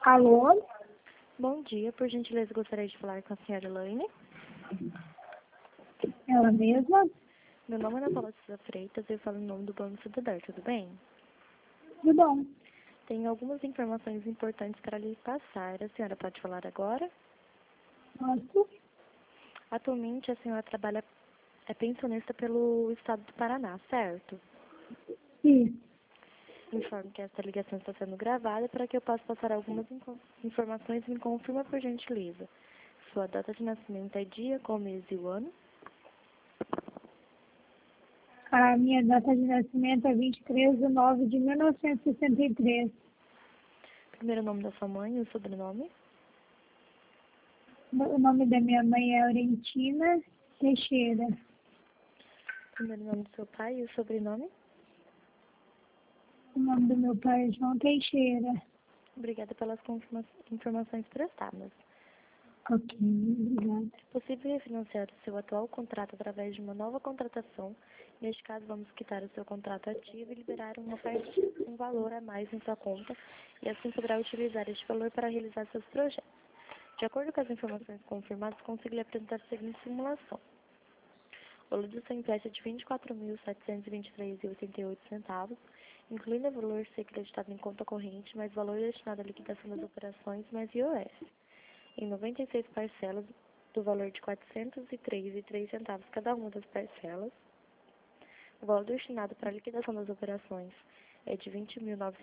Alô? Bom dia, por gentileza gostaria de falar com a senhora Elaine. Ela mesma? Meu nome é Ana Paula Souza Freitas e eu falo em nome do Banco Santander, tudo bem? Tudo bom. Tenho algumas informações importantes para lhe passar. A senhora pode falar agora? Posso? Atualmente a senhora trabalha, é pensionista pelo estado do Paraná, certo? Sim. Informo que esta ligação está sendo gravada para que eu possa passar algumas informações e me confirma por gentileza. Sua data de nascimento é dia, qual mês e o ano? A minha data de nascimento é 23/9/1963. Primeiro nome da sua mãe e o sobrenome? O nome da minha mãe é Aurentina Teixeira. Primeiro nome do seu pai e o sobrenome? O nome do meu pai é João Teixeira. Obrigada pelas informações prestadas. Ok, obrigada. É possível refinanciar o seu atual contrato através de uma nova contratação. Neste caso, vamos quitar o seu contrato ativo e liberar um valor a mais em sua conta, e assim poderá utilizar este valor para realizar seus projetos. De acordo com as informações confirmadas, consigo lhe apresentar a seguinte simulação. O valor do seu empréstimo é de R$ 24.723,88, incluindo o valor ser creditado em conta corrente, mais valor destinado à liquidação das operações, mais IOF, em 96 parcelas do valor de R$ 403,03 cada uma das parcelas. O valor destinado para a liquidação das operações é de R$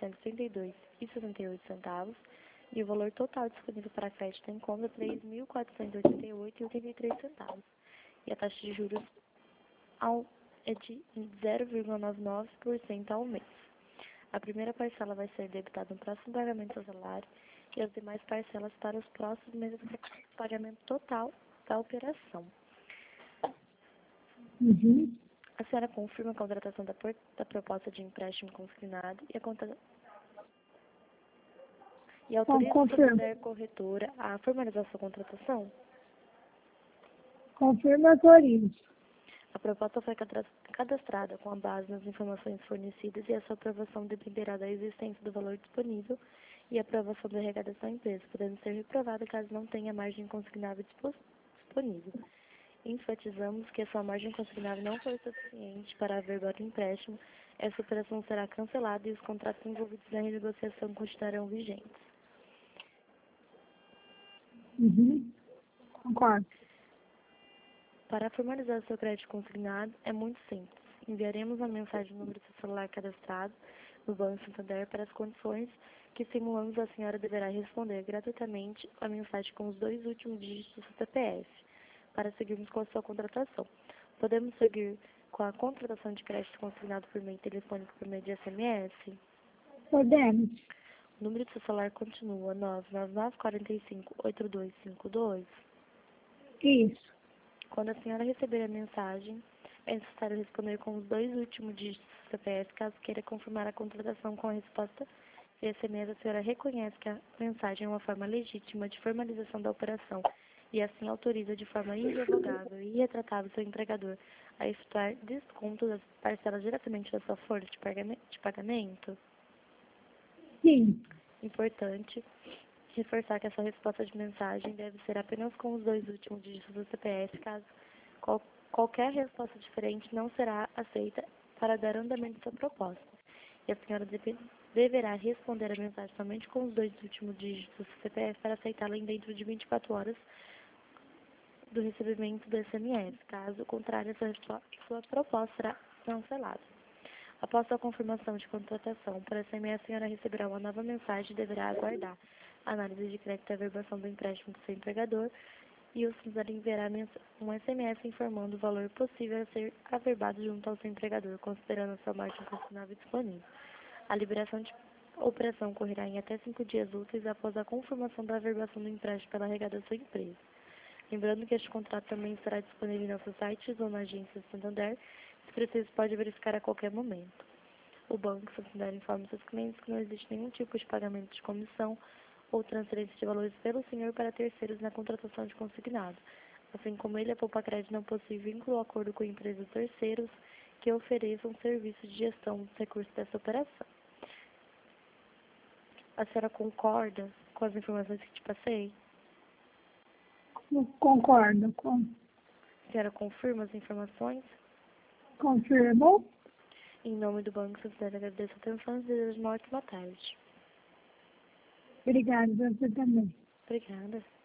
20.932,68 e o valor total disponível para crédito em conta é R$ 3.488,83. E a taxa de juros é de 0,99% ao mês. A primeira parcela vai ser debitada no próximo pagamento do salário e as demais parcelas para os próximos meses para o pagamento total da operação. A senhora confirma a contratação da proposta de empréstimo consignado e autoriza a Santander Corretora a formalizar sua contratação? Confirma, autorizo. A proposta foi cadastrada com a base nas informações fornecidas e a sua aprovação dependerá da existência do valor disponível e a aprovação da arrecadação da empresa, podendo ser reprovada caso não tenha margem consignável disponível. Enfatizamos que a sua margem consignável não for suficiente para averbar o empréstimo, essa operação será cancelada e os contratos envolvidos na renegociação continuarão vigentes. Concordo. Para formalizar o seu crédito consignado, é muito simples. Enviaremos uma mensagem no número do seu celular cadastrado no Banco Santander para as condições que simulamos. A senhora deverá responder gratuitamente a mensagem com os 2 últimos dígitos do CPF, para seguirmos com a sua contratação. Podemos seguir com a contratação de crédito consignado por meio telefônico por meio de SMS? Podemos. O número do seu celular continua 99945-8252. Isso. Quando a senhora receber a mensagem, é necessário responder com os 2 últimos dígitos do CPF, caso queira confirmar a contratação com a resposta de SMS. A senhora reconhece que a mensagem é uma forma legítima de formalização da operação e assim autoriza de forma irrevogável e irretratável seu empregador a efetuar desconto das parcelas diretamente da sua folha de pagamento? Sim. Importante reforçar que essa resposta de mensagem deve ser apenas com os 2 últimos dígitos do CPF, caso qualquer resposta diferente não será aceita para dar andamento à sua proposta. E a senhora deverá responder a mensagem somente com os 2 últimos dígitos do CPF para aceitá-la em dentro de 24 horas do recebimento do SMS. Caso contrário, sua proposta será cancelada. Após sua confirmação de contratação por SMS, a senhora receberá uma nova mensagem e deverá aguardar a análise de crédito e averbação do empréstimo do seu empregador, e o Santander enviará um SMS informando o valor possível a ser averbado junto ao seu empregador, considerando a sua margem consignável disponível. A liberação de operação ocorrerá em até 5 dias úteis após a confirmação da averbação do empréstimo pela regada da sua empresa. Lembrando que este contrato também estará disponível em nossos sites ou na agência Santander. Se preciso, pode verificar a qualquer momento. O Banco Santander informa seus clientes que não existe nenhum tipo de pagamento de comissão ou transferência de valores pelo senhor para terceiros na contratação de consignado. Assim como ele, a Poupa Crédito não possui vínculo ou acordo com empresas terceiros que ofereçam serviço de gestão dos recursos dessa operação. A senhora concorda com as informações que te passei? Concordo. A senhora confirma as informações? Confirmo. Em nome do Banco Santander, agradeço a atenção e desejo uma ótima tarde. Obrigada, você também. Obrigada.